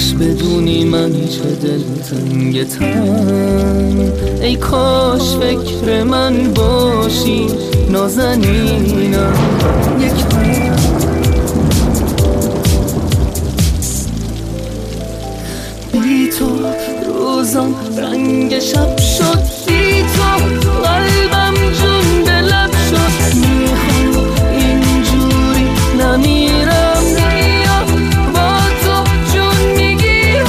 کاش بدونی من چه دلتنگتم، ای کاش فکر من باشی نازنینم. یک بی تو روزم رنگ شب شد، بی تو قلبم جون به لب شد. میخوام اینجوری نمیرم یا با تو جون میگیرم.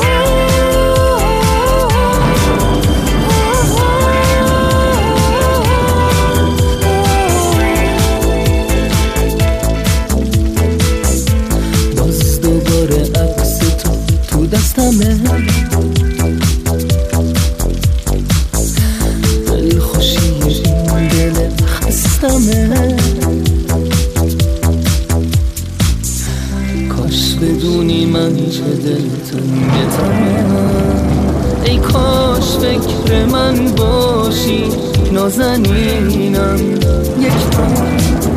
باز دوباره عکس تو دستمه، دل خوشی این دل خستمه. کاش بدونی من چه دلتنگتم، ای کاش فکر من باشی نازنینم. یک